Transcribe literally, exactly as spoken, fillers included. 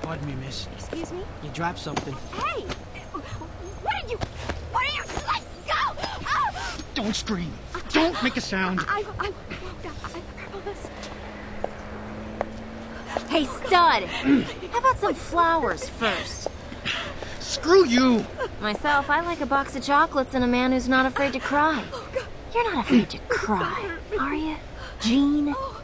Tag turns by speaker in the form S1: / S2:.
S1: Pardon me, miss.
S2: Excuse me?
S1: You dropped something.
S2: Hey! What are you... What are you... Let go! Ah!
S1: Don't scream. Don't make a sound.
S2: I, I, I won't. I, I promise.
S3: Hey, stud! How about some flowers first?
S1: Screw you!
S3: Myself, I like a box of chocolates and a man who's not afraid to cry. You're not afraid to cry, are you, Jean?